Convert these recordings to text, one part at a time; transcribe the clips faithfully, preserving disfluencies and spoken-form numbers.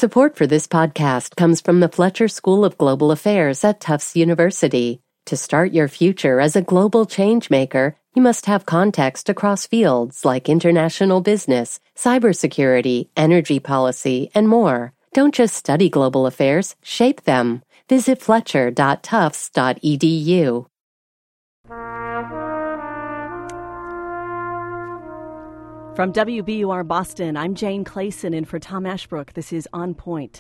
Support for this podcast comes from the Fletcher School of Global Affairs at Tufts University. To start your future as a global changemaker, you must have context across fields like international business, cybersecurity, energy policy, and more. Don't just study global affairs, shape them. Visit fletcher dot tufts dot e d u. From W B U R Boston, I'm Jane Clayson, in for Tom Ashbrook. This is On Point.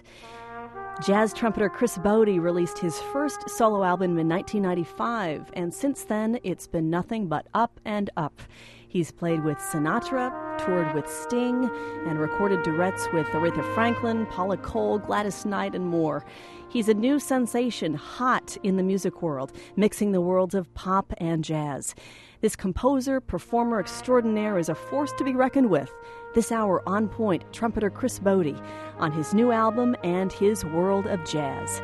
Jazz trumpeter Chris Botti released his first solo album in nineteen ninety-five, and since then, it's been nothing but up and up. He's played with Sinatra, toured with Sting, and recorded duets with Aretha Franklin, Paula Cole, Gladys Knight, and more. He's a new sensation, hot in the music world, mixing the worlds of pop and jazz. This composer, performer extraordinaire is a force to be reckoned with. This hour, On Point, trumpeter Chris Botti on his new album and his world of jazz.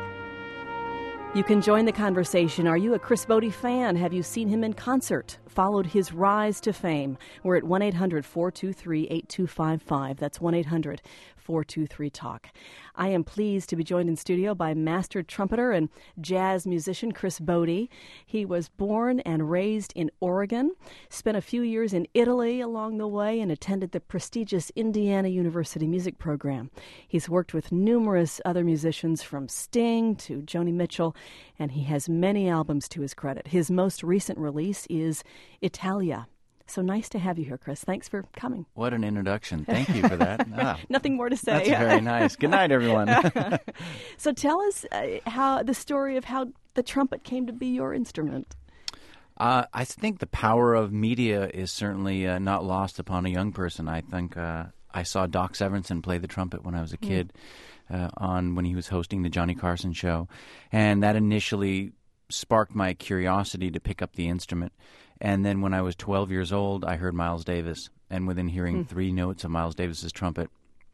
You can join the conversation. Are you a Chris Botti fan? Have you seen him in concert? Followed his rise to fame? We're at one eight hundred four two three eight two five five. That's one eight hundred four two three talk. I am pleased to be joined in studio by master trumpeter and jazz musician Chris Botti. He was born and raised in Oregon, spent a few years in Italy along the way, and attended the prestigious Indiana University music program. He's worked with numerous other musicians from Sting to Joni Mitchell, and he has many albums to his credit. His most recent release is Italia. So nice to have you here, Chris. Thanks for coming. What an introduction. Thank you for that. Ah, Nothing more to say. That's very nice. Good night, everyone. So tell us uh, how the story of how the trumpet came to be your instrument. Uh, I think the power of media is certainly uh, not lost upon a young person. I think uh, I saw Doc Severinsen play the trumpet when I was a kid mm. uh, on when he was hosting the Johnny Carson show, and that initially sparked my curiosity to pick up the instrument. And then when I was twelve years old, I heard Miles Davis. And within hearing mm. three notes of Miles Davis's trumpet,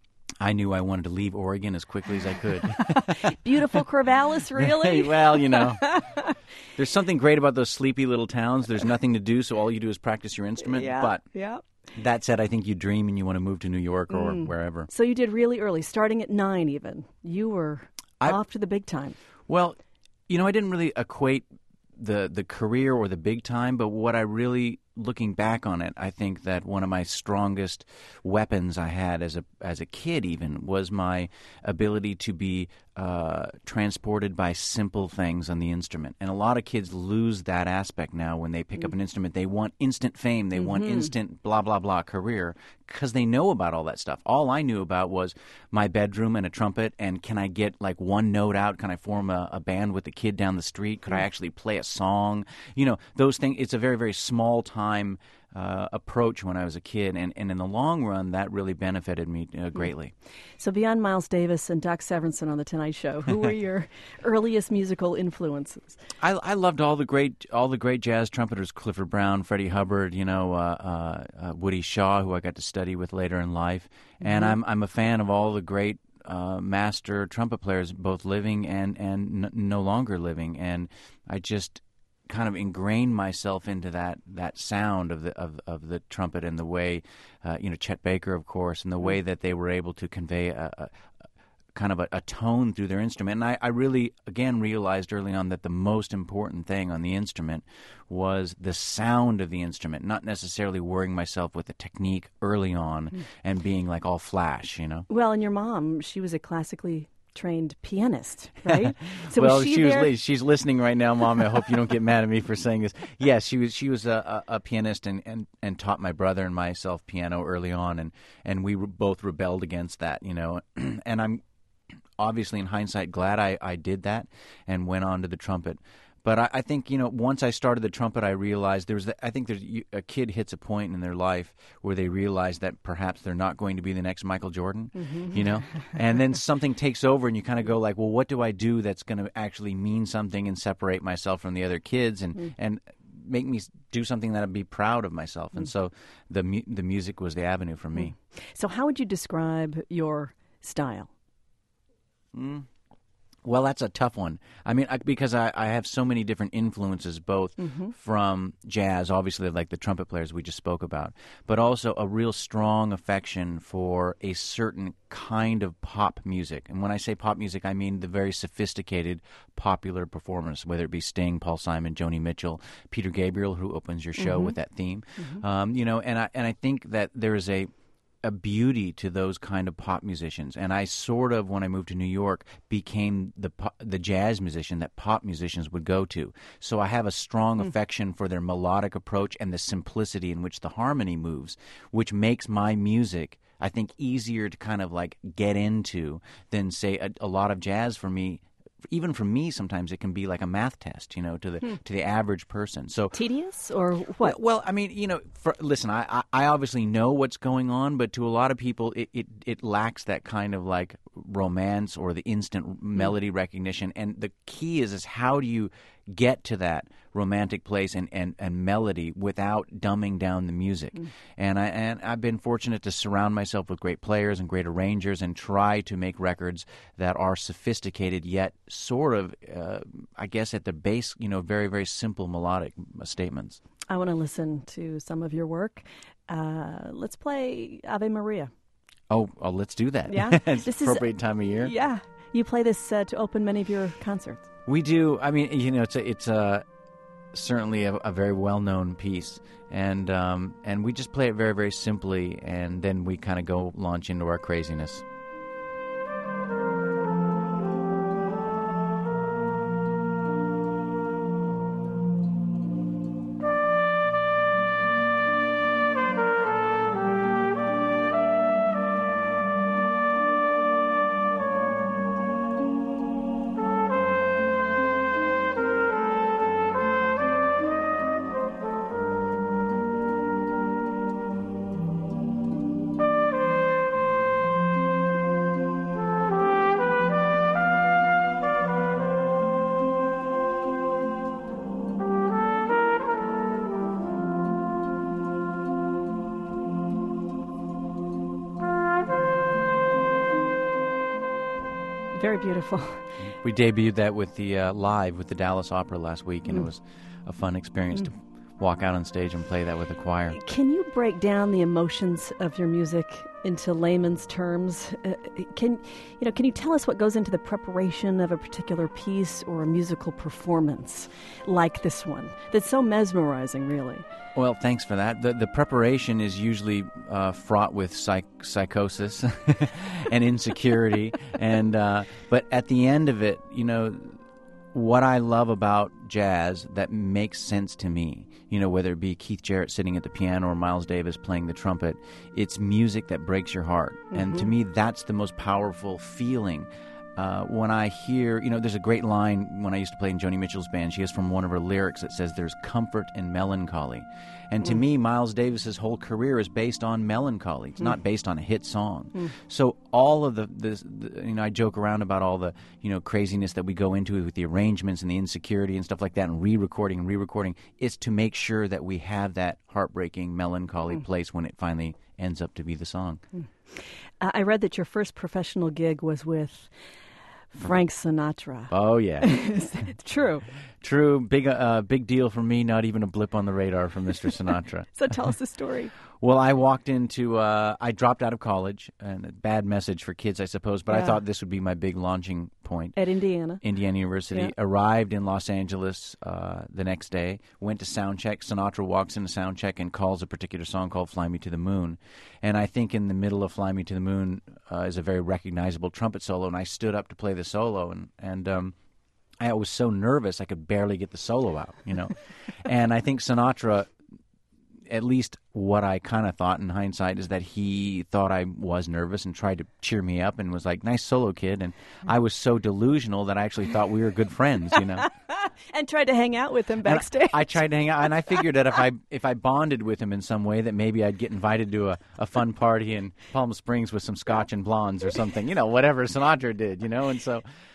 I knew I wanted to leave Oregon as quickly as I could. Beautiful Corvallis, really? Well, you know, there's something great about those sleepy little towns. There's nothing to do, so all you do is practice your instrument. Yeah, but yeah. That said, I think you dream and you want to move to New York or mm. wherever. So you did really early, starting at nine even. You were I, off to the big time. Well, you know, I didn't really equate the the career or the big time, but what I really, looking back on it, I think that one of my strongest weapons I had as a as a kid even was my ability to be uh, transported by simple things on the instrument. And a lot of kids lose that aspect now when they pick mm-hmm. up an instrument. They want instant fame. They mm-hmm. want instant blah, blah, blah career because they know about all that stuff. All I knew about was my bedroom and a trumpet, and can I get like one note out? Can I form a, a band with the kid down the street? Could mm-hmm. I actually play a song? You know, those things. It's a very, very small time Uh, approach when I was a kid, and, and in the long run, that really benefited me uh, greatly. So beyond Miles Davis and Doc Severinsen on The Tonight Show, who were your earliest musical influences? I, I loved all the great all the great jazz trumpeters, Clifford Brown, Freddie Hubbard, you know, uh, uh, uh, Woody Shaw, who I got to study with later in life, and mm-hmm. I'm I'm a fan of all the great uh, master trumpet players, both living and and n- no longer living, and I just kind of ingrained myself into that that sound of the of, of the trumpet and the way, uh, you know, Chet Baker, of course, and the way that they were able to convey a, a, a kind of a, a tone through their instrument. And I, I really, again, realized early on that the most important thing on the instrument was the sound of the instrument, not necessarily worrying myself with the technique early on mm. and being like all flash, you know. Well, and your mom, she was a classically trained pianist, right? So well, was she, she there? was. She's listening right now, Mom. I hope you don't get mad at me for saying this. Yes, she was. She was a, a, a pianist and, and, and taught my brother and myself piano early on, and and we re- both rebelled against that, you know. And I'm obviously, in hindsight, glad I, I did that and went on to the trumpet. But I, I think, you know, once I started the trumpet, I realized there was. The, I think there's a kid hits a point in their life where they realize that perhaps they're not going to be the next Michael Jordan, mm-hmm. you know, and then something takes over, and you kind of go like, well, what do I do that's going to actually mean something and separate myself from the other kids and mm. and make me do something that I'd be proud of myself. Mm. And so the mu- the music was the avenue for me. So how would you describe your style? Mm. Well, that's a tough one. I mean, I, because I, I have so many different influences, both mm-hmm. from jazz, obviously like the trumpet players we just spoke about, but also a real strong affection for a certain kind of pop music. And when I say pop music, I mean the very sophisticated, popular performers, whether it be Sting, Paul Simon, Joni Mitchell, Peter Gabriel, who opens your show mm-hmm. with that theme. Mm-hmm. Um, you know, and I and I think that there is a a beauty to those kind of pop musicians. And I sort of, when I moved to New York, became the the jazz musician that pop musicians would go to. So I have a strong mm. affection for their melodic approach and the simplicity in which the harmony moves, which makes my music, I think, easier to kind of like get into than, say, a, a lot of jazz for me. Even for me, sometimes it can be like a math test, you know, to the hmm. to the average person. So tedious or what? Well, well I mean, you know, for, listen, I, I obviously know what's going on, but to a lot of people, it, it, it lacks that kind of like romance or the instant hmm. melody recognition. And the key is, is how do you get to that romantic place and, and, and melody without dumbing down the music? Mm. And I and I've been fortunate to surround myself with great players and great arrangers and try to make records that are sophisticated yet sort of, uh, I guess, at the base, you know, very, very simple melodic statements. I want to listen to some of your work. Uh, let's play Ave Maria. Oh, oh let's do that. Yeah, it's this appropriate is, time of year. Yeah, you play this uh, to open many of your concerts. We do. I mean, you know, it's a, it's a, certainly a, a very well-known piece, and um, and we just play it very, very simply, and then we kind of go launch into our craziness. Very beautiful. We debuted that with the uh, live with the Dallas Opera last week, and mm. it was a fun experience mm. to walk out on stage and play that with the choir. Can you break down the emotions of your music into layman's terms? Uh, can you know? Can you tell us what goes into the preparation of a particular piece or a musical performance like this one that's so mesmerizing, really? Well, thanks for that. The the preparation is usually uh, fraught with psych- psychosis and insecurity, and uh, but at the end of it, you know, what I love about jazz that makes sense to me, you know, whether it be Keith Jarrett sitting at the piano or Miles Davis playing the trumpet, it's music that breaks your heart, mm-hmm. and to me, that's the most powerful feeling. Uh, when I hear, you know, there's a great line when I used to play in Joni Mitchell's band. She has from one of her lyrics that says, "There's comfort in melancholy." And to mm. me, Miles Davis's whole career is based on melancholy. It's mm. not based on a hit song. Mm. So all of the, the, the, you know, I joke around about all the, you know, craziness that we go into with the arrangements and the insecurity and stuff like that, and re-recording and re-recording. It's to make sure that we have that heartbreaking, melancholy mm. place when it finally ends up to be the song. Mm. Uh, I read that your first professional gig was with Frank Sinatra. Oh, yeah. It's true. True. Big uh, big deal for me, not even a blip on the radar from Mister Sinatra. So tell us the story. Well, I walked into, uh, I dropped out of college, and a bad message for kids, I suppose, but yeah. I thought this would be my big launching point. At Indiana. Indiana University. Yeah. Arrived in Los Angeles uh, the next day, went to sound check. Sinatra walks into sound check and calls a particular song called Fly Me to the Moon. And I think in the middle of Fly Me to the Moon uh, is a very recognizable trumpet solo, and I stood up to play the solo, and, and um, I was so nervous I could barely get the solo out, you know. And I think Sinatra, at least what I kind of thought in hindsight, is that he thought I was nervous and tried to cheer me up and was like, "Nice solo, kid." And I was so delusional that I actually thought we were good friends, you know. And tried to hang out with him backstage. I, I tried to hang out, and I figured that if I if I bonded with him in some way, that maybe I'd get invited to a, a fun party in Palm Springs with some scotch and blondes or something, you know, whatever Sinatra did, you know. And so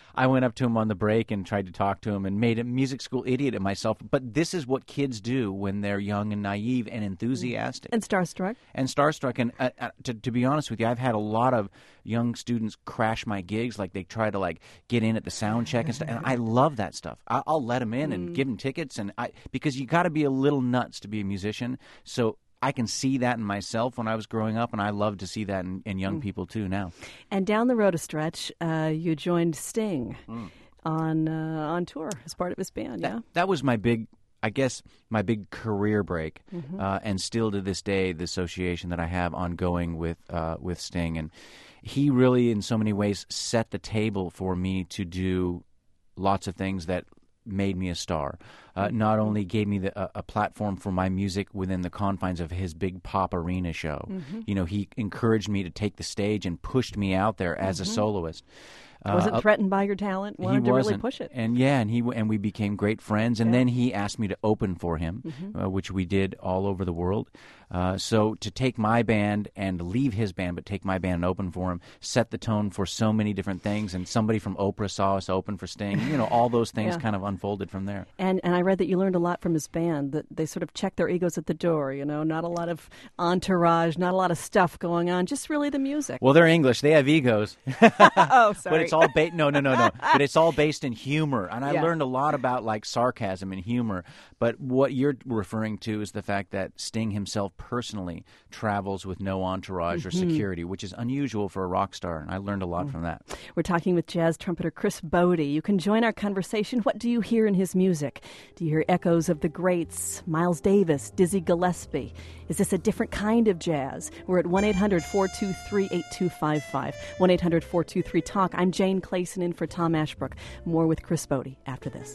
I went up to him on the break and tried to talk to him and made a music school idiot of myself. But this is what kids do when they're young and naive and enthusiastic. And starstruck. And starstruck. And uh, uh, to, to be honest with you, I've had a lot of young students crash my gigs. Like they try to like get in at the sound check and stuff. And I love that stuff. I, I'll let them in and mm. give them tickets. And I because you got to be a little nuts to be a musician. So I can see that in myself when I was growing up, and I love to see that in, in young mm. people too now. And down the road a stretch, uh, you joined Sting mm. on uh, on tour as part of his band. That, yeah, that was my big, I guess, my big career break, mm-hmm. uh, and still to this day, the association that I have ongoing with uh, with Sting, and he really, in so many ways, set the table for me to do lots of things that made me a star. Uh, not only gave me the, a, a platform for my music within the confines of his big pop arena show. Mm-hmm. You know, he encouraged me to take the stage and pushed me out there as mm-hmm. a soloist. Wasn't uh, threatened by your talent. Wanted he to wasn't. really push it. And yeah, and he and we became great friends. And yeah. then he asked me to open for him, mm-hmm. uh, which we did all over the world. Uh, so to take my band and leave his band, but take my band and open for him, set the tone for so many different things. And somebody from Oprah saw us open for Sting. You know, all those things yeah. kind of unfolded from there. And and I read that you learned a lot from his band. That they sort of checked their egos at the door. You know, not a lot of entourage, not a lot of stuff going on. Just really the music. Well, they're English. They have egos. oh, sorry. But it's all ba- no, no, no, no. But it's all based in humor, and I yeah. learned a lot about like sarcasm and humor. But what you're referring to is the fact that Sting himself personally travels with no entourage mm-hmm. or security, which is unusual for a rock star, and I learned a lot mm. from that. We're talking with jazz trumpeter Chris Botti. You can join our conversation. What do you hear in his music? Do you hear echoes of the greats, Miles Davis, Dizzy Gillespie? Is this a different kind of jazz? We're at one eight hundred four two three eight two five five, one eight hundred four two three talk. I'm Jane Clayson in for Tom Ashbrook. More with Chris Botti after this.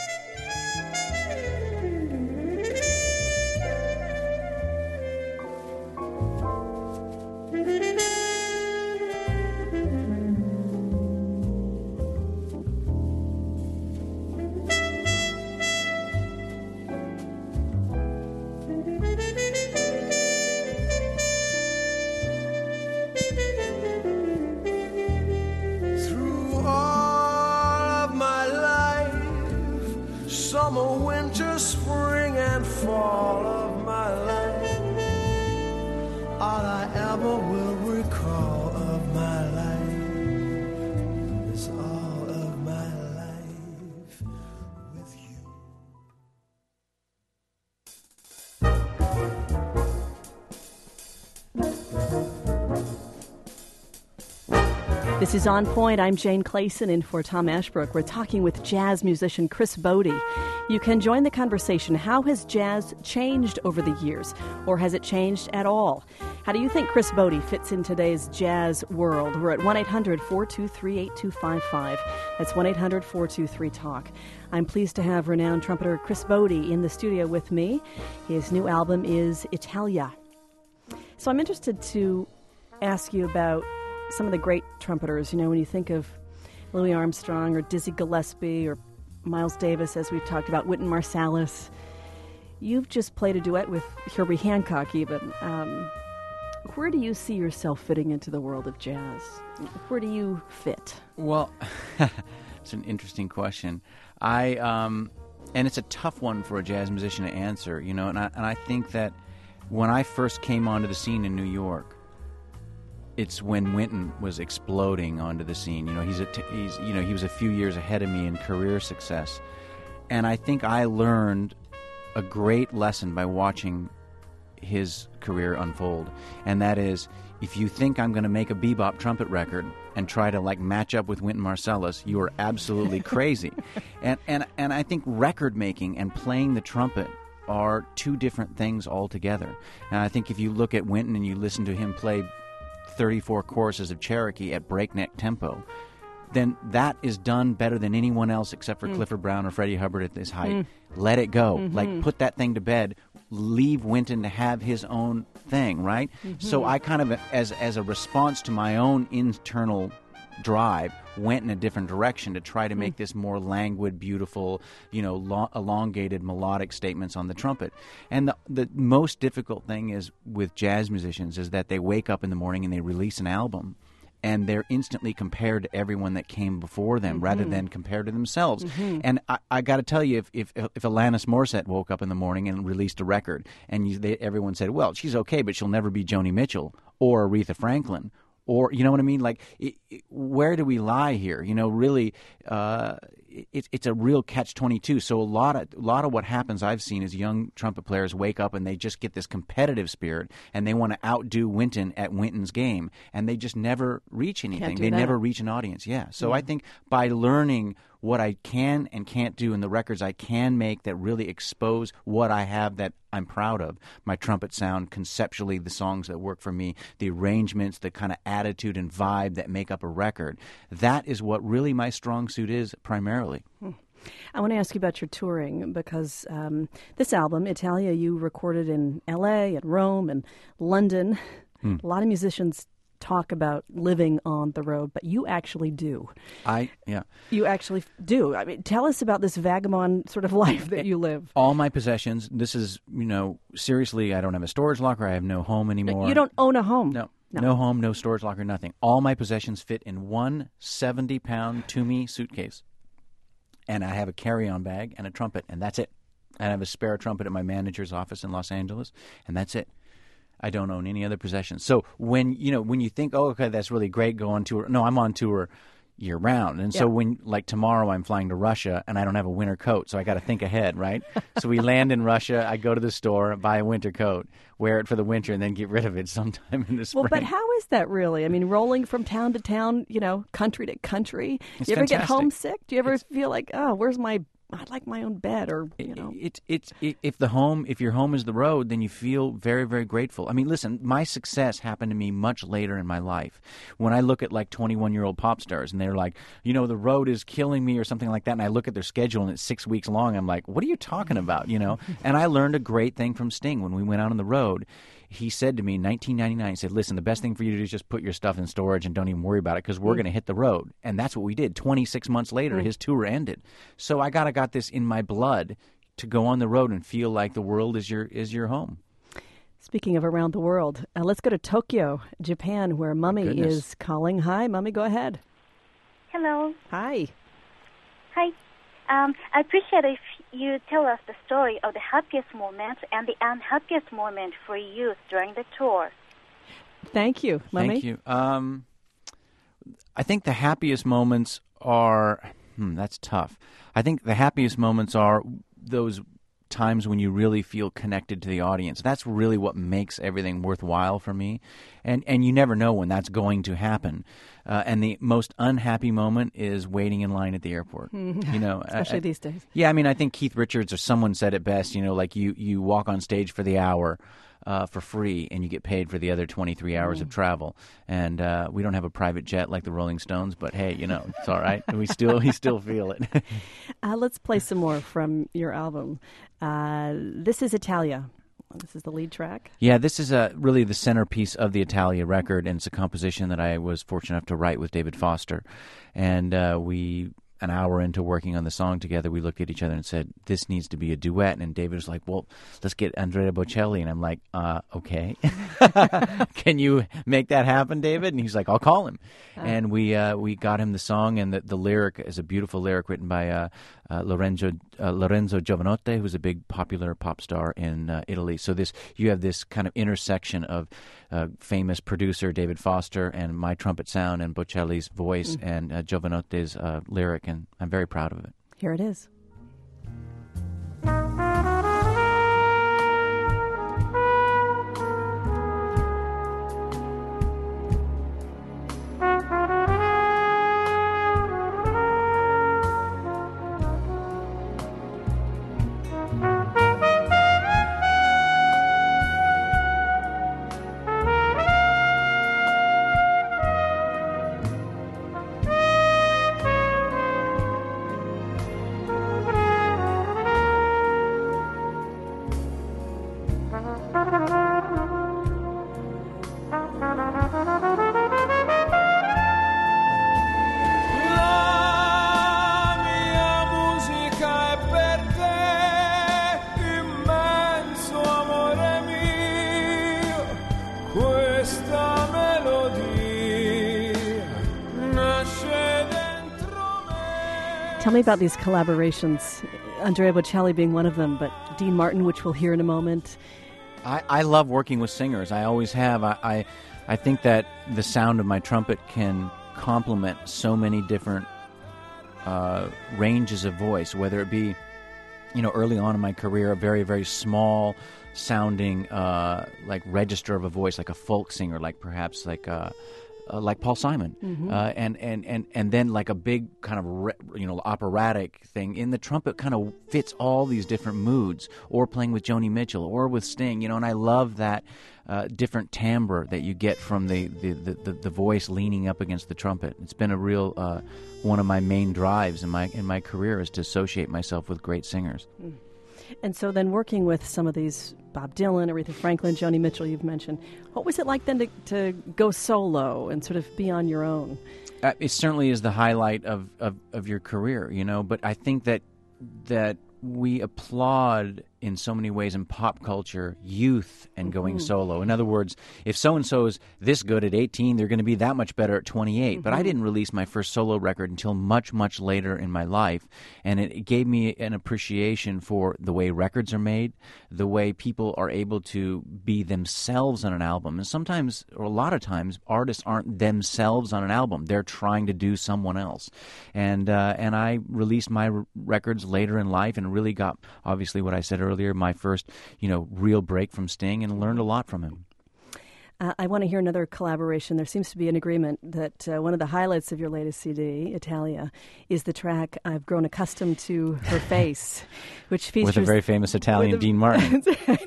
Summer, winter, spring, and fall of my life, all I ever will recall of my life is all of my life with you. This is On Point. I'm Jane Clayson in for Tom Ashbrook. We're talking with jazz musician Chris Botti. You can join the conversation. How has jazz changed over the years, or has it changed at all? How do you think Chris Botti fits in today's jazz world? We're at one eight hundred four two three eight two five five. That's one eight hundred four two three talk. I'm pleased to have renowned trumpeter Chris Botti in the studio with me. His new album is Italia. So I'm interested to ask you about some of the great trumpeters. You know, when you think of Louis Armstrong or Dizzy Gillespie or Miles Davis, as we've talked about, Wynton Marsalis, you've just played a duet with Herbie Hancock even. Um, where do you see yourself fitting into the world of jazz? Where do you fit? Well, it's an interesting question. I um, and it's a tough one for a jazz musician to answer, you know, and I, and I think that when I first came onto the scene in New York, it's when Wynton was exploding onto the scene. You know, he's a t- he's you know he was a few years ahead of me in career success, and I think I learned a great lesson by watching his career unfold. And that is, if you think I'm going to make a bebop trumpet record and try to like match up with Wynton Marsalis, you are absolutely crazy. and and and I think record making and playing the trumpet are two different things altogether. And I think if you look at Wynton and you listen to him play thirty-four choruses of Cherokee at breakneck tempo, then that is done better than anyone else except for mm. Clifford Brown or Freddie Hubbard at this height. Mm. Let it go. Mm-hmm. Like, put that thing to bed. Leave Wynton to have his own thing, right? Mm-hmm. So I kind of, as as a response to my own internal drive, went in a different direction to try to make mm. this more languid, beautiful, you know, lo- elongated melodic statements on the trumpet. And the the most difficult thing is with jazz musicians is that they wake up in the morning and they release an album, and they're instantly compared to everyone that came before them mm-hmm. rather than compared to themselves. Mm-hmm. And I, I got to tell you, if, if if Alanis Morissette woke up in the morning and released a record, and you, they, everyone said, well, she's okay, but she'll never be Joni Mitchell or Aretha Franklin, or, you know what I mean? Like, it, it, where do we lie here? You know, really, uh, it, it's a real catch twenty-two. So a lot of a lot of what happens I've seen is young trumpet players wake up and they just get this competitive spirit, and they want to outdo Wynton at Wynton's game, and they just never reach anything. They that. never reach an audience. Yeah. So yeah. I think by learning what I can and can't do and the records I can make that really expose what I have that I'm proud of, my trumpet sound, conceptually the songs that work for me, the arrangements, the kind of attitude and vibe that make up a record, that is what really my strong suit is primarily. Hmm. I want to ask you about your touring, because um, this album, Italia, you recorded in L A and Rome and London. Hmm. A lot of musicians talk about living on the road, but you actually do. I, yeah. You actually do. I mean, tell us about this vagabond sort of life that you live. All my possessions, this is, you know, seriously, I don't have a storage locker. I have no home anymore. You don't own a home? No. No, no home, no storage locker, nothing. All my possessions fit in one seventy-pound Toomey suitcase. And I have a carry-on bag and a trumpet, and that's it. And I have a spare trumpet at my manager's office in Los Angeles, and that's it. I don't own any other possessions. So when you know when you think, oh, okay, that's really great, go on tour. No, I'm on tour year round, and yeah. so when like tomorrow I'm flying to Russia and I don't have a winter coat, so I got to think ahead, right? So we land in Russia. I go to the store, buy a winter coat, wear it for the winter, and then get rid of it sometime in the spring. Well, but how is that really? I mean, rolling from town to town, you know, country to country. It's Do you ever fantastic. get homesick? Do you ever it's, feel like, oh, where's my? I'd like my own bed, or you know. It's it's it, if the home if your home is the road, then you feel very very grateful. I mean, listen, my success happened to me much later in my life. When I look at like twenty-one year old pop stars and they're like, you know, the road is killing me or something like that, and I look at their schedule and it's six weeks long, I'm like, what are you talking about? You know. And I learned a great thing from Sting when we went out on the road. He said to me in nineteen ninety-nine, he said, listen, the best thing for you to do is just put your stuff in storage and don't even worry about it, because we're mm. going to hit the road. And that's what we did. twenty-six months later, mm. his tour ended. So I got got this in my blood to go on the road and feel like the world is your is your home. Speaking of around the world, uh, let's go to Tokyo, Japan, where Mummy Goodness. is calling. Hi, Mummy, go ahead. Hello. Hi. Hi. Um, I appreciate if you tell us the story of the happiest moment and the unhappiest moment for you during the tour. Thank you, Mummy. Thank you. Um, I think the happiest moments are, hmm, that's tough. I think the happiest moments are those times when you really feel connected to the audience. That's really what makes everything worthwhile for me. And and you never know when that's going to happen. Uh, and the most unhappy moment is waiting in line at the airport. You know, especially I, these days. Yeah, I mean, I think Keith Richards or someone said it best, you know, like you, you walk on stage for the hour uh, for free and you get paid for the other twenty-three hours mm. of travel. And uh, we don't have a private jet like the Rolling Stones, but hey, you know, it's all right. We still we still feel it. uh, let's play some more from your album. Uh, this is Italia. This is the lead track. Yeah, this is uh, really the centerpiece of the Italia record, and it's a composition that I was fortunate enough to write with David Foster. And uh, we, an hour into working on the song together, we looked at each other and said, this needs to be a duet. And David was like, well, let's get Andrea Bocelli. And I'm like, uh, okay. Can you make that happen, David? And he's like, I'll call him. Uh, and we uh, we got him the song, and the, the lyric is a beautiful lyric written by uh, uh, Lorenzo uh, Lorenzo Giovanotti, who's a big popular pop star in uh, Italy. So this you have this kind of intersection of uh, famous producer David Foster and my trumpet sound and Bocelli's voice mm. and uh, Giovanotti's uh, lyric, and I'm very proud of it. Here it is. Tell me about these collaborations, Andrea Bocelli being one of them, but Dean Martin, which we'll hear in a moment. I, I love working with singers. I always have. I, I I think that the sound of my trumpet can complement so many different uh, ranges of voice, whether it be, you know, early on in my career, a very, very small sounding uh, like register of a voice, like a folk singer, like perhaps like uh, uh, like Paul Simon, mm-hmm. uh, and, and, and, and then like a big kind of re- you know operatic thing. In the trumpet kind of fits all these different moods, or playing with Joni Mitchell or with Sting, you know, and I love that uh, different timbre that you get from the, the, the, the, the voice leaning up against the trumpet. It's been a real uh, one of my main drives in my in my career is to associate myself with great singers. Mm. And so then working with some of these, Bob Dylan, Aretha Franklin, Joni Mitchell you've mentioned, what was it like then to, to go solo and sort of be on your own? Uh, it certainly is the highlight of, of, of your career, you know, but I think that that we applaud in so many ways in pop culture youth and going mm-hmm. solo. In other words, if so-and-so is this good at eighteen, they're going to be that much better at twenty-eight. Mm-hmm. But I didn't release my first solo record until much, much later in my life. And it, it gave me an appreciation for the way records are made, the way people are able to be themselves on an album. And sometimes, or a lot of times, artists aren't themselves on an album. They're trying to do someone else. And, uh, and I released my r- records later in life and really got, obviously, what I said earlier, earlier, my first, you know, real break from Sting, and learned a lot from him. Uh, I want to hear another collaboration. There seems to be an agreement that uh, one of the highlights of your latest C D, Italia, is the track I've Grown Accustomed to Her Face, which features... With a very famous Italian, a, Dean Martin.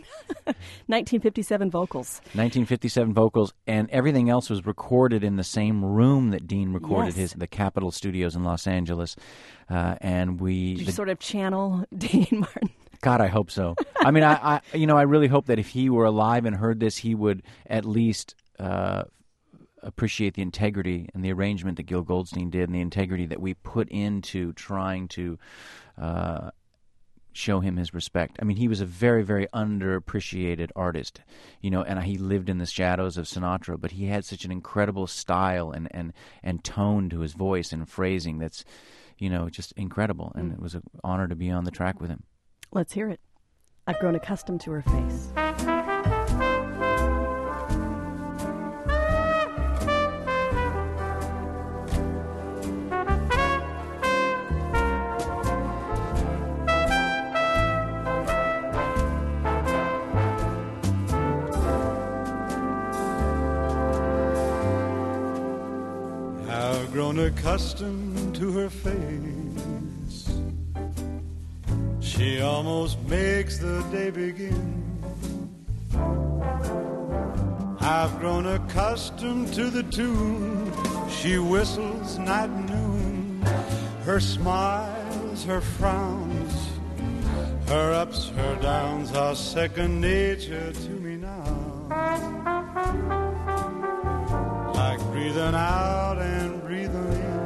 nineteen fifty-seven vocals. nineteen fifty-seven vocals, and everything else was recorded in the same room that Dean recorded yes. his, the Capitol Studios in Los Angeles. Uh, and we... Did you the, sort of channel Dean Martin? God, I hope so. I mean, I, I, you know, I really hope that if he were alive and heard this, he would at least uh, appreciate the integrity and the arrangement that Gil Goldstein did, and the integrity that we put into trying to uh, show him his respect. I mean, he was a very, very underappreciated artist, you know, and he lived in the shadows of Sinatra, but he had such an incredible style and, and, and tone to his voice and phrasing that's, you know, just incredible. And mm. it was an honor to be on the track with him. Let's hear it. I've Grown Accustomed to Her Face. I've grown accustomed to her face. She almost makes the day begin. I've grown accustomed to the tune she whistles night and noon. Her smiles, her frowns, her ups, her downs are second nature to me now. Like breathing out and breathing in.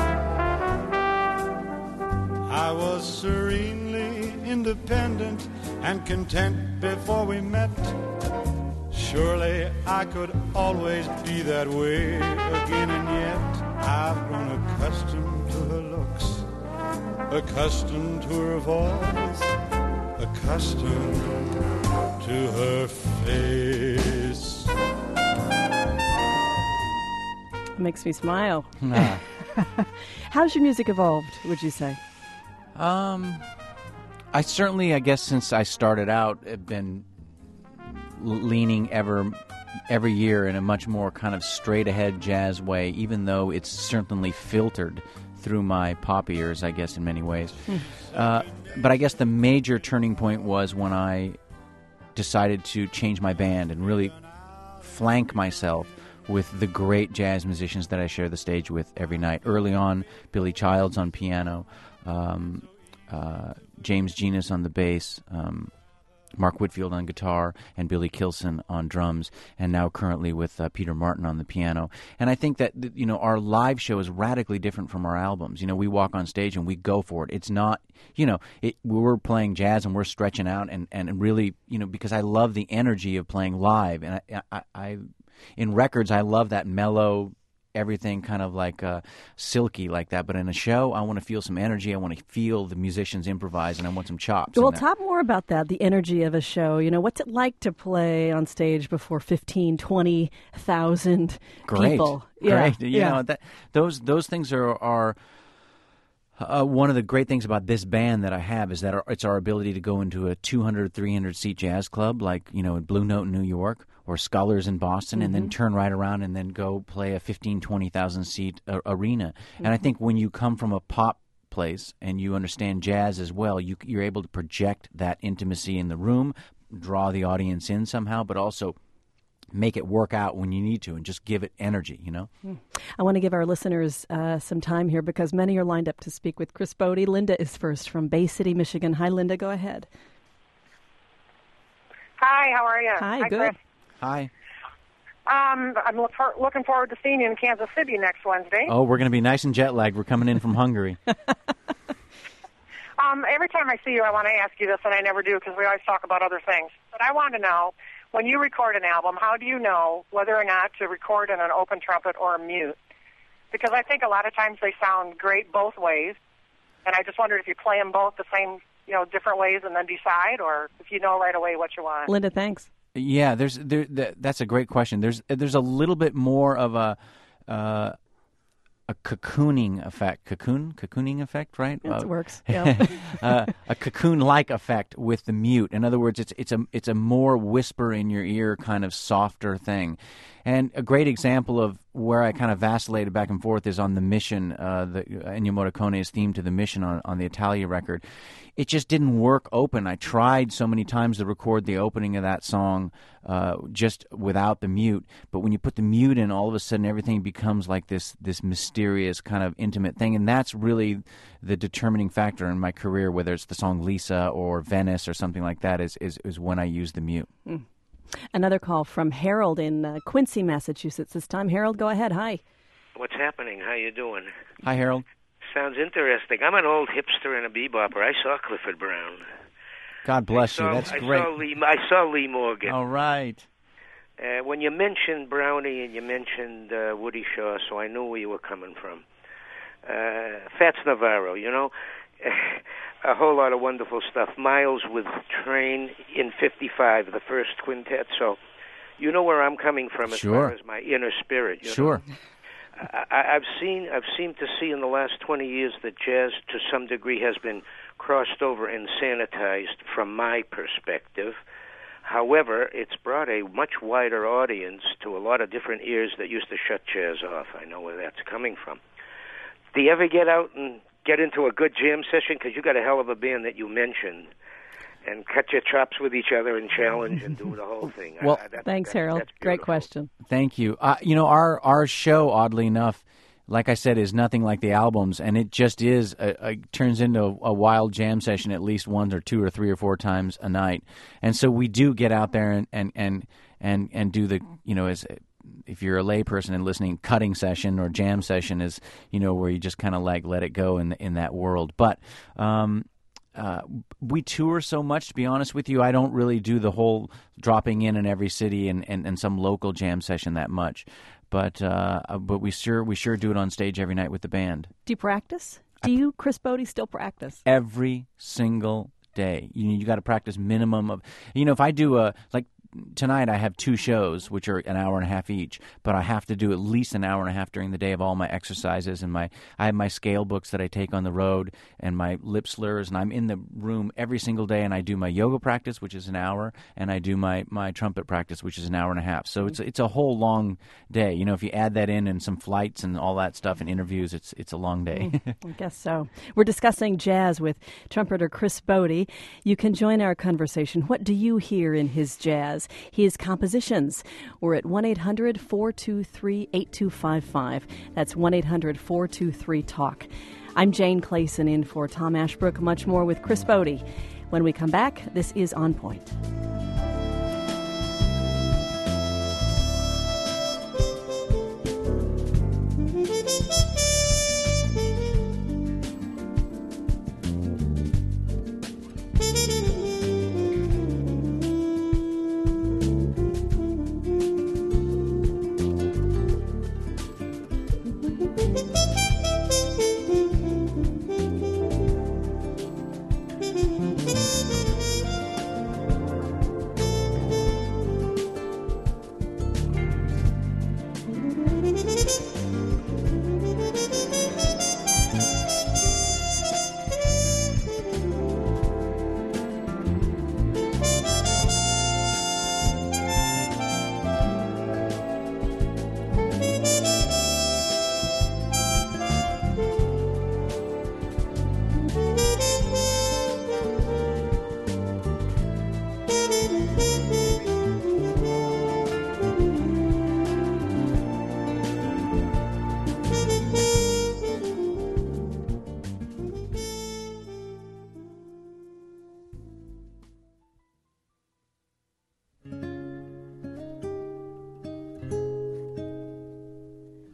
I was serenely independent and content before we met. Surely I could always be that way again, and yet I've grown accustomed to her looks, accustomed to her voice, accustomed to her face. It makes me smile. Nah. How's your music evolved, would you say? Um, I certainly, I guess, since I started out, have been leaning ever, every year in a much more kind of straight-ahead jazz way, even though it's certainly filtered through my pop ears, I guess, in many ways. Mm. Uh, but I guess the major turning point was when I decided to change my band and really flank myself with the great jazz musicians that I share the stage with every night. Early on, Billy Childs on piano, um, uh, James Genus on the bass, um, Mark Whitfield on guitar, and Billy Kilson on drums, and now currently with uh, Peter Martin on the piano. And I think that, you know, our live show is radically different from our albums. You know, we walk on stage and we go for it. It's not, you know, it, we're playing jazz and we're stretching out and, and really, you know, because I love the energy of playing live. And I, I, I in records, I love that mellow, everything kind of like uh, silky like that. But in a show, I want to feel some energy. I want to feel the musicians improvise, and I want some chops. Well, talk more about that, the energy of a show. You know, what's it like to play on stage before fifteen, twenty thousand people? Great. Yeah. You yeah. know, that, those, those things are... are Uh, one of the great things about this band that I have is that our, it's our ability to go into a two hundred, three hundred seat jazz club like, you know, Blue Note in New York or Scullers in Boston, mm-hmm. and then turn right around and then go play a fifteen, twenty thousand seat uh, arena. Mm-hmm. And I think when you come from a pop place and you understand jazz as well, you, you're able to project that intimacy in the room, draw the audience in somehow, but also make it work out when you need to and just give it energy, you know? I want to give our listeners uh, some time here because many are lined up to speak with Chris Botti. Linda is first from Bay City, Michigan. Hi, Linda. Go ahead. Hi, how are you? Hi, Hi good. Chris. Hi. Um, I'm look for, looking forward to seeing you in Kansas City next Wednesday. Oh, we're going to be nice and jet lagged. We're coming in from Hungary. um, every time I see you, I want to ask you this, and I never do because we always talk about other things. But I want to know, when you record an album, how do you know whether or not to record in an open trumpet or a mute? Because I think a lot of times they sound great both ways, and I just wondered if you play them both the same, you know, different ways and then decide, or if you know right away what you want. Linda, thanks. Yeah, there's there. That's a great question. There's there's a little bit more of a uh, a cocooning effect, cocoon cocooning effect, right? It uh, works. Yeah. uh, a cocoon-like effect with the mute. In other words, it's it's a it's a more whisper in your ear kind of softer thing. And a great example of where I kind of vacillated back and forth is on The Mission, uh, the Ennio Morricone's theme to The Mission on, on the Italia record. It just didn't work open. I tried so many times to record the opening of that song uh, just without the mute. But when you put the mute in, all of a sudden everything becomes like this this mysterious kind of intimate thing. And that's really the determining factor in my career, whether it's the song Lisa or Venice or something like that, is, is, is when I use the mute. Mm. Another call from Harold in uh, Quincy, Massachusetts. This time, Harold, go ahead. Hi. What's happening? How you doing? Hi, Harold. Sounds interesting. I'm an old hipster and a bebopper. I saw Clifford Brown. God bless saw, you. That's I great. Saw Lee, I saw Lee Morgan. All right. Uh, when you mentioned Brownie and you mentioned uh, Woody Shaw, so I knew where you were coming from. Uh, Fats Navarro, you know, a whole lot of wonderful stuff. Miles with Train in fifty-five, the first quintet. So you know where I'm coming from as Sure. far as my inner spirit. You Sure. know? I, I've seen, I've seemed to see in the last twenty years that jazz, to some degree, has been crossed over and sanitized from my perspective. However, it's brought a much wider audience to a lot of different ears that used to shut jazz off. I know where that's coming from. Do you ever get out and get into a good jam session? Because you got a hell of a band that you mentioned. And cut your chops with each other and challenge and do the whole thing. Well, uh, that, Thanks, that, Harold. Great question. Thank you. Uh, you know, our our show, oddly enough, like I said, is nothing like the albums, and it just is a, a, turns into a, a wild jam session at least one or two or three or four times a night. And so we do get out there and and and and, and do the, you know, as if you're a lay person and listening, cutting session or jam session is, you know, where you just kind of like let it go in in that world. But um, Uh, we tour so much, to be honest with you. I don't really do the whole dropping in in every city and, and, and some local jam session that much. But uh, but we sure we sure do it on stage every night with the band. Do you practice? Do you, Chris Botti, still practice? Every single day. You you got to practice minimum of, you know, if I do a, like, tonight I have two shows, which are an hour and a half each, but I have to do at least an hour and a half during the day of all my exercises, and my I have my scale books that I take on the road and my lip slurs, and I'm in the room every single day, and I do my yoga practice, which is an hour, and I do my, my trumpet practice, which is an hour and a half. So it's it's a whole long day. You know, if you add that in and some flights and all that stuff and interviews, it's it's a long day. I guess so. We're discussing jazz with trumpeter Chris Botti. You can join our conversation. What do you hear in his jazz? His compositions. We're at one eight hundred four two three eight two five five. That's one eight hundred four two three talk. I'm Jane Clayson in for Tom Ashbrook. Much more with Chris Botti. When we come back, this is On Point.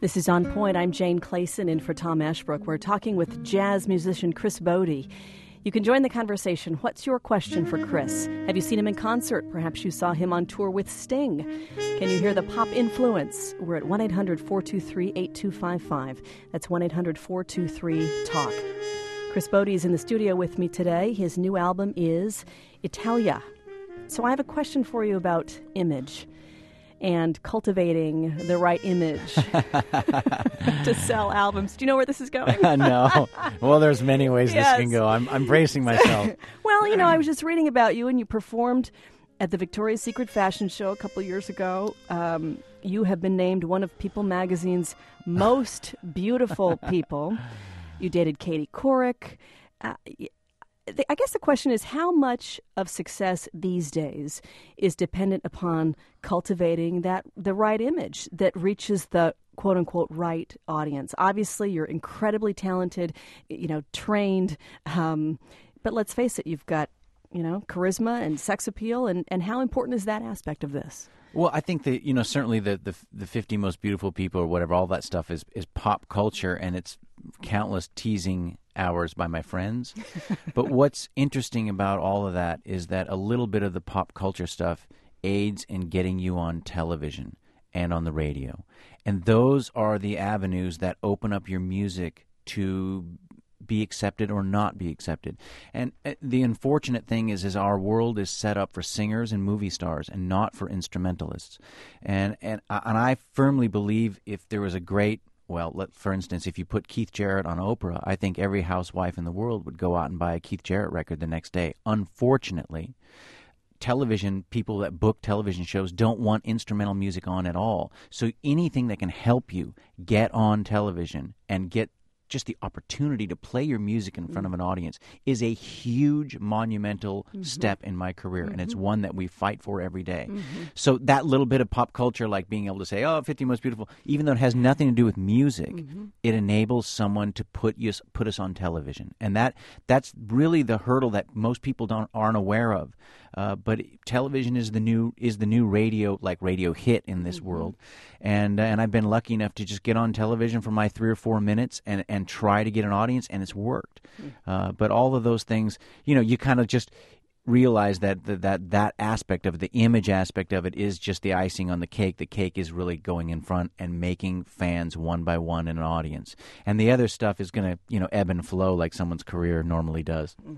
This is On Point. I'm Jane Clayson in for Tom Ashbrook. We're talking with jazz musician Chris Bode. You can join the conversation. What's your question for Chris? Have you seen him in concert? Perhaps you saw him on tour with Sting. Can you hear the pop influence? We're at one eight hundred four two three eight two five five. That's one eight hundred four two three talk. Chris Bode is in the studio with me today. His new album is Italia. So I have a question for you about image and cultivating the right image to sell albums. Do you know where this is going? No. Well, there's many ways Yes. this can go. I'm, I'm bracing myself. Well, you know, I was just reading about you, and you performed at the Victoria's Secret fashion show a couple of years ago. Um, you have been named one of People magazine's most beautiful people. You dated Katie Couric. Uh, I guess the question is, how much of success these days is dependent upon cultivating that the right image that reaches the quote-unquote right audience? Obviously, you're incredibly talented, you know, trained, um, but let's face it, you've got, you know, charisma and sex appeal, and, and how important is that aspect of this? Well, I think that, you know, certainly the, the the fifty most beautiful people or whatever, all that stuff is, is pop culture, and it's countless teasing hours by my friends. But what's interesting about all of that is that a little bit of the pop culture stuff aids in getting you on television and on the radio. And those are the avenues that open up your music to be accepted or not be accepted. And uh, the unfortunate thing is, is our world is set up for singers and movie stars and not for instrumentalists. And and and I firmly believe if there was a great, well, let, for instance, if you put Keith Jarrett on Oprah, I think every housewife in the world would go out and buy a Keith Jarrett record the next day. Unfortunately, television, people that book television shows don't want instrumental music on at all. So anything that can help you get on television and get just the opportunity to play your music in front of an audience is a huge, monumental mm-hmm. step in my career, mm-hmm. and it's one that we fight for every day. Mm-hmm. So that little bit of pop culture, like being able to say, oh, fifty most beautiful, even though it has nothing to do with music, mm-hmm. it enables someone to put you, put us on television. And that that's really the hurdle that most people don't aren't aware of. Uh, but television is the new is the new radio, like radio hit in this mm-hmm. world. And and I've been lucky enough to just get on television for my three or four minutes and, and try to get an audience, and it's worked. Mm-hmm. Uh, but all of those things, you know, you kind of just realize that, that that that aspect of it, the image aspect of it, is just the icing on the cake. The cake is really going in front and making fans one by one in an audience. And the other stuff is going to, you know, ebb and flow like someone's career normally does. Mm-hmm.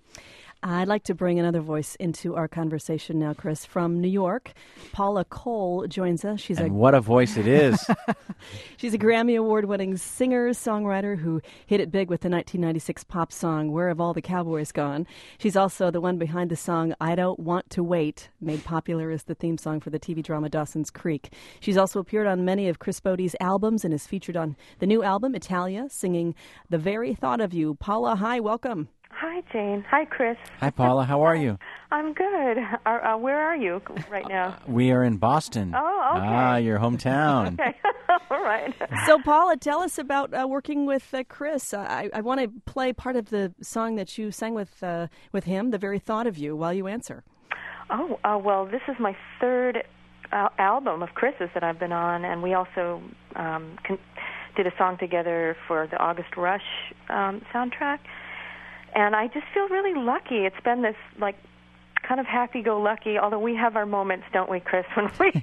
I'd like to bring another voice into our conversation now, Chris. From New York, Paula Cole joins us. She's and a what a voice it is. She's a Grammy Award-winning singer, songwriter who hit it big with the nineteen ninety-six pop song, Where Have All the Cowboys Gone? She's also the one behind the song I Don't Want to Wait, made popular as the theme song for the T V drama Dawson's Creek. She's also appeared on many of Chris Bode's albums and is featured on the new album, Italia, singing The Very Thought of You. Paula, hi, welcome. Hi, Jane. Hi, Chris. Hi, Paula. How are you? I'm good. Are, uh, where are you right now? Uh, we are in Boston. Oh, okay. Ah, your hometown. Okay. All right. So, Paula, tell us about uh, working with uh, Chris. Uh, I, I want to play part of the song that you sang with uh, with him, The Very Thought of You, while you answer. Oh, uh, well, this is my third uh, album of Chris's that I've been on, and we also um, con- did a song together for the August Rush um, soundtrack. And I just feel really lucky. It's been this, like, kind of happy-go-lucky, although we have our moments, don't we, Chris, when we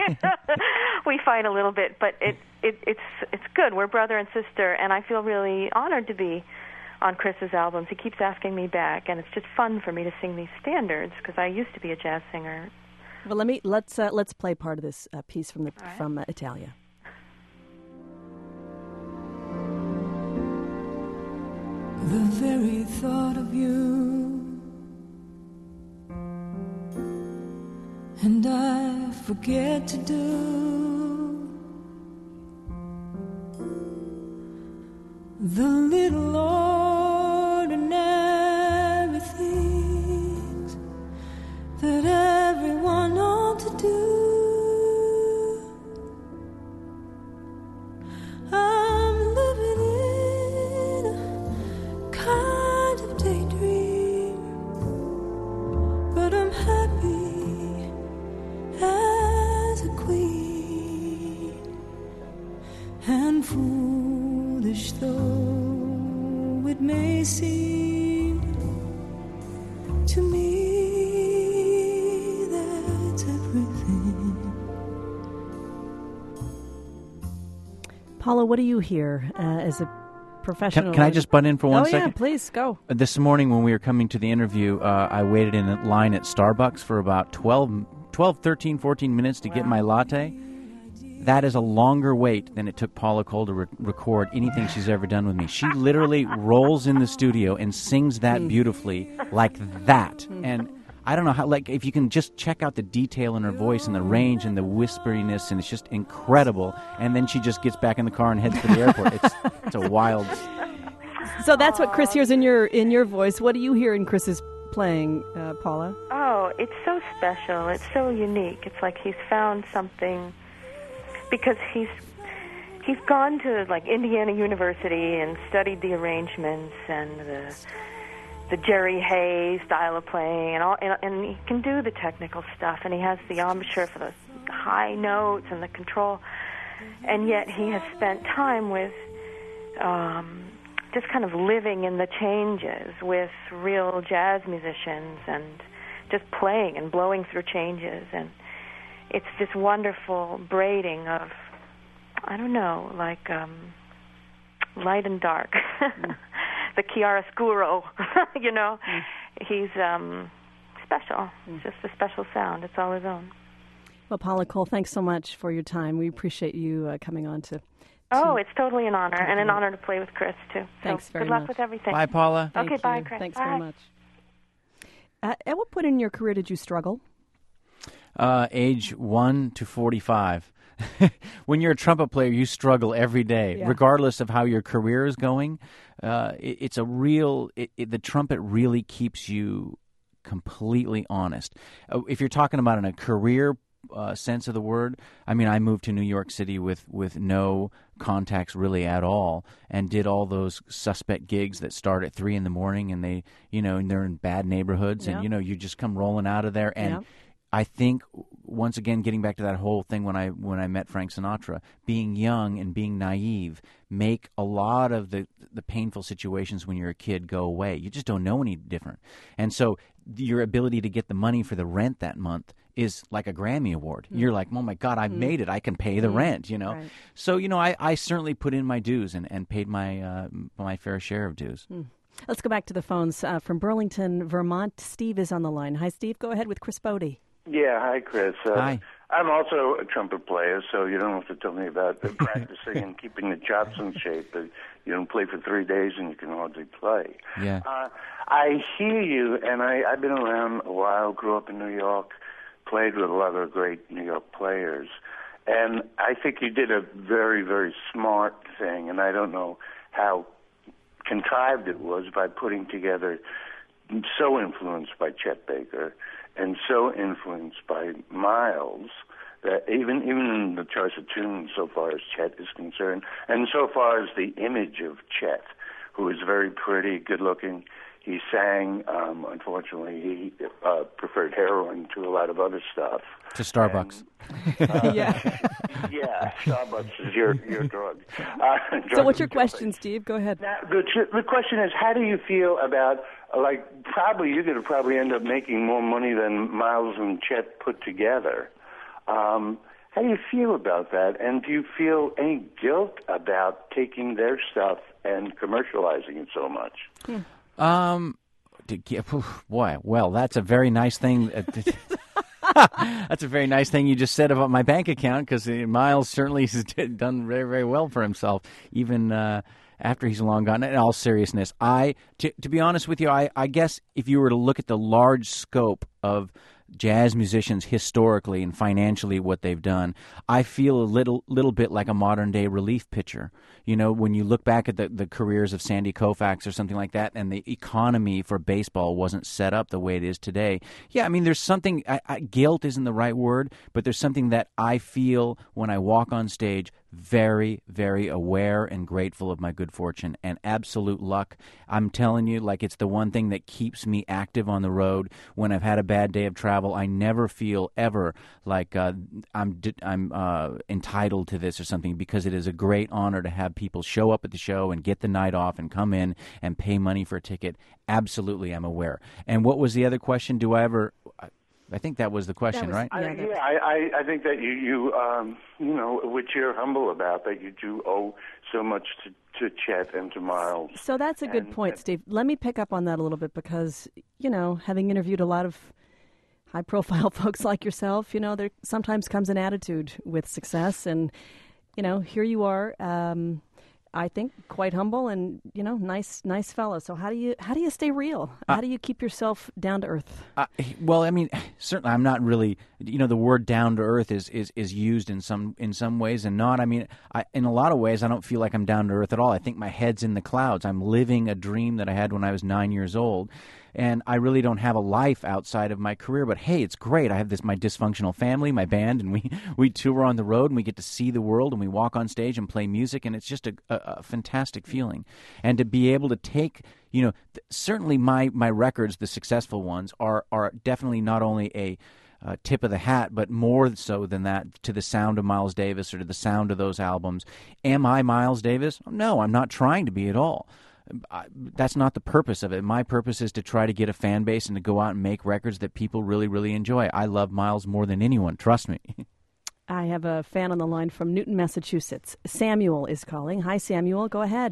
we fight a little bit. But it, it it's it's good. We're brother and sister, and I feel really honored to be on Chris's albums. He keeps asking me back, and it's just fun for me to sing these standards, because I used to be a jazz singer. Well, let me let's uh, let's play part of this uh, piece from the right. from uh, Italia. The very thought of you, and I forget to do the little ordinary things that everyone ought to do. And for it may seem to me, that's everything. Paula, what do you hear uh, as a professional? Can, can I just butt in for one oh, second? Oh, yeah, please, go. Uh, This morning when we were coming to the interview, uh, I waited in a line at Starbucks for about twelve, twelve, thirteen, fourteen minutes to wow. get my latte. That is a longer wait than it took Paula Cole to re- record anything she's ever done with me. She literally rolls in the studio and sings that beautifully like that. And I don't know how, like, if you can just check out the detail in her voice and the range and the whisperiness, and it's just incredible. And then she just gets back in the car and heads for the airport. It's it's a wild. So that's what Chris hears in your in your voice. What do you hear in Chris's playing, uh, Paula? Oh, it's so special. It's so unique. It's like he's found something. Because he's he's gone to like Indiana University and studied the arrangements and the the Jerry Hay style of playing and all, and, and he can do the technical stuff, and he has the embouchure for the high notes and the control, and yet he has spent time with um, just kind of living in the changes with real jazz musicians and just playing and blowing through changes, and it's this wonderful braiding of, I don't know, like um, light and dark. Mm. The chiaroscuro, you know. Mm. He's um, special. Mm. It's just a special sound. It's all his own. Well, Paula Cole, thanks so much for your time. We appreciate you uh, coming on to, to... Oh, it's totally an honor, and an honor to play with Chris, too. Thanks so very good luck much. with everything. Bye, Paula. Thank okay, you. bye, Chris. Thanks bye. very much. Uh, at what point in your career did you struggle? Uh, age one to forty-five. When you're a trumpet player, you struggle every day, yeah. regardless of how your career is going. Uh, it, it's a real. It, it, the trumpet really keeps you completely honest. Uh, if you're talking about in a career uh, sense of the word, I mean, I moved to New York City with with no contacts really at all, and did all those suspect gigs that start at three in the morning, and they, you know, and they're in bad neighborhoods, yeah. and you know, you just come rolling out of there, and. Yeah. I think, once again, getting back to that whole thing when I when I met Frank Sinatra, being young and being naive make a lot of the, the painful situations when you're a kid go away. You just don't know any different. And so your ability to get the money for the rent that month is like a Grammy Award. Mm. You're like, oh, my God, I mm. made it. I can pay the mm. rent, you know. Right. So, you know, I, I certainly put in my dues and, and paid my, uh, my fair share of dues. Mm. Let's go back to the phones. Uh, from Burlington, Vermont, Steve is on the line. Hi, Steve. Go ahead with Chris Bode. Yeah, hi, Chris. Uh, hi. I'm also a trumpet player, so you don't have to tell me about the practicing and keeping the chops in shape. But you don't play for three days and you can hardly play. Yeah. Uh, I hear you, and I, I've been around a while, grew up in New York, played with a lot of great New York players. And I think you did a very, very smart thing, and I don't know how contrived it was by putting together, so influenced by Chet Baker, and so influenced by Miles that even even in the choice of tunes, so far as Chet is concerned, and so far as the image of Chet, who is very pretty, good-looking, he sang. Um, unfortunately, he uh, preferred heroin to a lot of other stuff. To Starbucks. And, uh, yeah. yeah, Starbucks is your your drug. Uh, so what's your question, Steve? Go ahead. Now, the, the question is, how do you feel about, like, probably you're going to probably end up making more money than Miles and Chet put together. Um, how do you feel about that? And do you feel any guilt about taking their stuff and commercializing it so much? Hmm. Um, boy, well, that's a very nice thing. That's a very nice thing you just said about my bank account, because Miles certainly has done very, very well for himself, even uh, after he's long gone. In all seriousness, I, to, to be honest with you, I, I guess if you were to look at the large scope of jazz musicians historically and financially what they've done, I feel a little little bit like a modern day relief pitcher. You know, when you look back at the, the careers of Sandy Koufax or something like that, and the economy for baseball wasn't set up the way it is today. Yeah, I mean, there's something, I, I, guilt isn't the right word, but there's something that I feel when I walk on stage very, very aware and grateful of my good fortune and absolute luck. I'm telling you, like, it's the one thing that keeps me active on the road. When I've had a bad day of travel, I never feel ever like uh, I'm I'm uh, entitled to this or something, because it is a great honor to have people show up at the show and get the night off and come in and pay money for a ticket. Absolutely, I'm aware. And what was the other question? Do I ever... I think that was the question, was, right? I, Yeah, yeah, I, I, I think that you, you, um, you know, which you're humble about, that you do owe so much to, to Chet and to Miles. So that's a good and, point, Steve. Let me pick up on that a little bit, because, you know, having interviewed a lot of high-profile folks like yourself, you know, there sometimes comes an attitude with success, and, you know, here you are. Um, I think quite humble and, you know, nice, nice fellow. So how do you how do you stay real? How Uh, do you keep yourself down to earth? Uh, well, I mean, certainly, I'm not really. You know, the word "down to earth" is, is, is used in some in some ways and not. I mean, I, in a lot of ways, I don't feel like I'm down to earth at all. I think my head's in the clouds. I'm living a dream that I had when I was nine years old, and I really don't have a life outside of my career. But hey, it's great. I have this my dysfunctional family, my band, and we we tour on the road and we get to see the world and we walk on stage and play music, and it's just a, a, a fantastic feeling. And to be able to take, you know, th- certainly my my records, the successful ones, are are definitely not only a Uh, tip of the hat, but more so than that, to the sound of Miles Davis or to the sound of those albums. Am I Miles Davis? No, I'm not trying to be at all. I, that's not the purpose of it. My purpose is to try to get a fan base and to go out and make records that people really, really enjoy. I love Miles more than anyone, trust me. I have a fan on the line from Newton, Massachusetts. Samuel is calling. Hi, Samuel. Go ahead.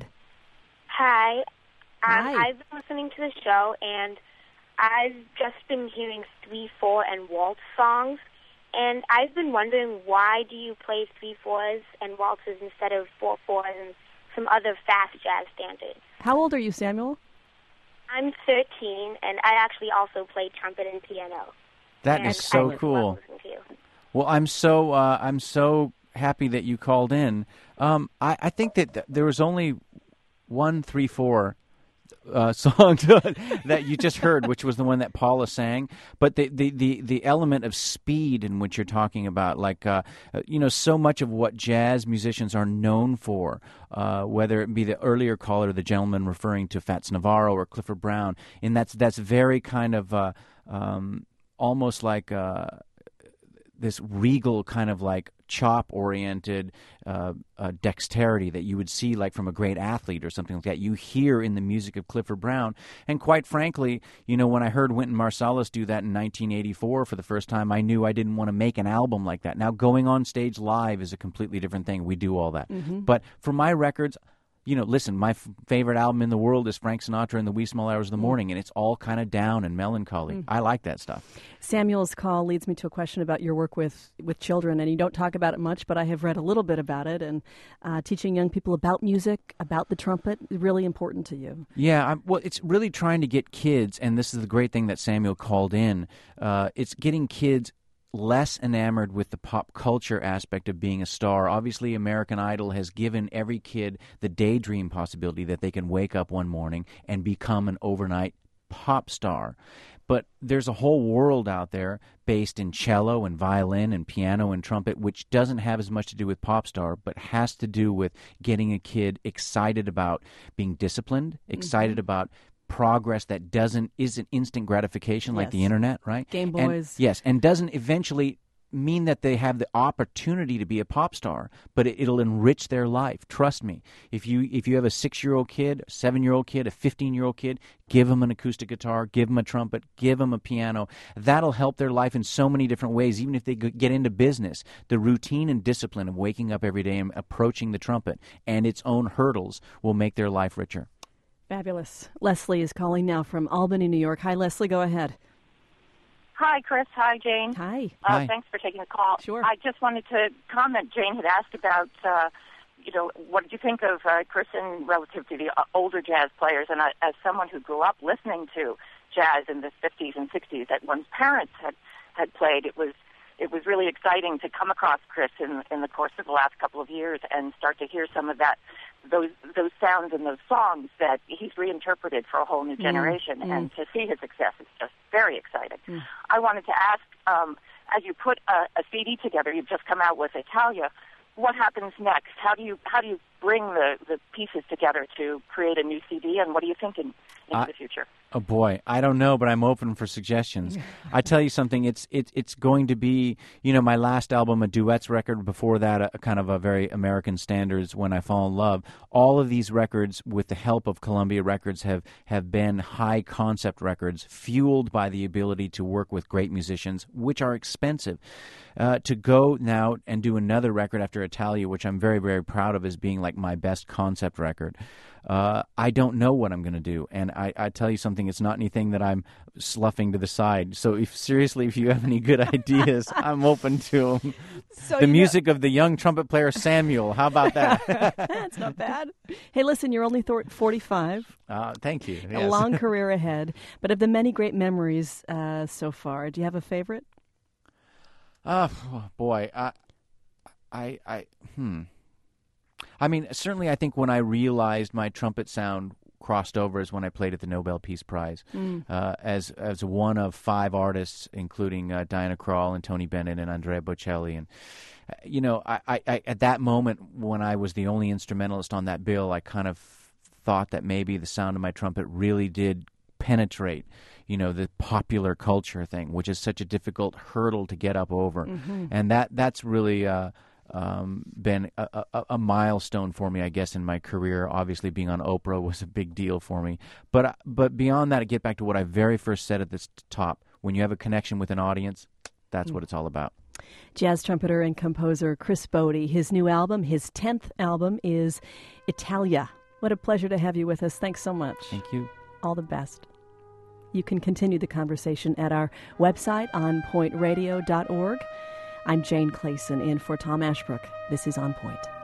Hi. Um, Hi. I've been listening to the show, and I've just been hearing three four and waltz songs, and I've been wondering, why do you play three fours and waltzes instead of four fours and some other fast jazz standards? How old are you, Samuel? I'm thirteen, and I actually also play trumpet and piano. That and is so I just cool. love listening to you. Well, I'm so uh, I'm so happy that you called in. Um, I, I think that th- there was only one three four uh, song that you just heard, which was the one that Paula sang. But the, the, the, the element of speed in which you're talking about, like uh, you know, so much of what jazz musicians are known for, uh, whether it be the earlier caller, the gentleman referring to Fats Navarro or Clifford Brown, and that's that's very kind of uh, um, almost like. Uh, this regal kind of like chop-oriented uh, uh, dexterity that you would see like from a great athlete or something like that. You hear in the music of Clifford Brown. And quite frankly, you know, when I heard Wynton Marsalis do that in nineteen eighty-four for the first time, I knew I didn't want to make an album like that. Now, going on stage live is a completely different thing. We do all that. Mm-hmm. But for my records, you know, listen, my f- favorite album in the world is Frank Sinatra and the Wee Small Hours of the Morning, and it's all kind of down and melancholy. Mm. I like that stuff. Samuel's call leads me to a question about your work with, with children, and you don't talk about it much, but I have read a little bit about it, and uh, teaching young people about music, about the trumpet, is really important to you. Yeah, I'm, well, it's really trying to get kids, and this is the great thing that Samuel called in, uh, it's getting kids less enamored with the pop culture aspect of being a star. Obviously, American Idol has given every kid the daydream possibility that they can wake up one morning and become an overnight pop star. But there's a whole world out there based in cello and violin and piano and trumpet, which doesn't have as much to do with pop star, but has to do with getting a kid excited about being disciplined, excited mm-hmm. about progress that doesn't isn't instant gratification like yes. the internet, right? Game Boys. And, yes, and doesn't eventually mean that they have the opportunity to be a pop star, but it, it'll enrich their life. Trust me. If you if you have a six-year-old kid, a seven-year-old kid, a fifteen-year-old kid, give them an acoustic guitar, give them a trumpet, give them a piano. That'll help their life in so many different ways, even if they get into business. The routine and discipline of waking up every day and approaching the trumpet and its own hurdles will make their life richer. Fabulous. Leslie is calling now from Albany, New York. Hi, Leslie. Go ahead. Hi, Chris. Hi, Jane. Hi. Uh, Hi. Thanks for taking the call. Sure. I just wanted to comment. Jane had asked about, uh, you know, what did you think of uh, Kristen relative to the uh, older jazz players? And uh, as someone who grew up listening to jazz in the fifties and sixties that one's parents had, had played, it was it was really exciting to come across Chris in, in the course of the last couple of years and start to hear some of that, those those sounds and those songs that he's reinterpreted for a whole new generation. Mm, mm. And to see his success is just very exciting. Mm. I wanted to ask, um, as you put a, a C D together, you've just come out with Italia, what happens next? How do you how do you bring the, the pieces together to create a new C D, and what are you thinking into uh, the future? Oh boy, I don't know, but I'm open for suggestions. I tell you something, it's it, it's going to be, you know, my last album, a duets record, before that, a, a kind of a very American standards, When I Fall in Love. All of these records, with the help of Columbia Records, have, have been high concept records, fueled by the ability to work with great musicians, which are expensive. Uh, to go now and do another record after Italia, which I'm very, very proud of as being like my best concept record. Uh, I don't know what I'm going to do, and I, I tell you something, it's not anything that I'm sloughing to the side. So if seriously, if you have any good ideas, I'm open to them. So the music know- of the young trumpet player Samuel, how about that? That's not bad. Hey, listen, you're only th- forty-five. Uh, thank you. Yes. A long career ahead, but of the many great memories uh, so far, do you have a favorite? Uh, oh, boy, I, I, I, hmm. I mean, certainly I think when I realized my trumpet sound crossed over is when I played at the Nobel Peace Prize. Mm. Uh, as as one of five artists, including uh, Diana Krall and Tony Bennett and Andrea Bocelli. And, uh, you know, I, I, I at that moment when I was the only instrumentalist on that bill, I kind of thought that maybe the sound of my trumpet really did penetrate, you know, the popular culture thing, which is such a difficult hurdle to get up over. Mm-hmm. And that that's really uh, um, been a, a, a milestone for me, I guess, in my career. Obviously, being on Oprah was a big deal for me. But but beyond that, I get back to what I very first said at the top. When you have a connection with an audience, that's mm-hmm. what it's all about. Jazz trumpeter and composer Chris Bode. His new album, his tenth album, is Italia. What a pleasure to have you with us. Thanks so much. Thank you. All the best. You can continue the conversation at our website, on point radio dot org. I'm Jane Clayson in for Tom Ashbrook. This is On Point.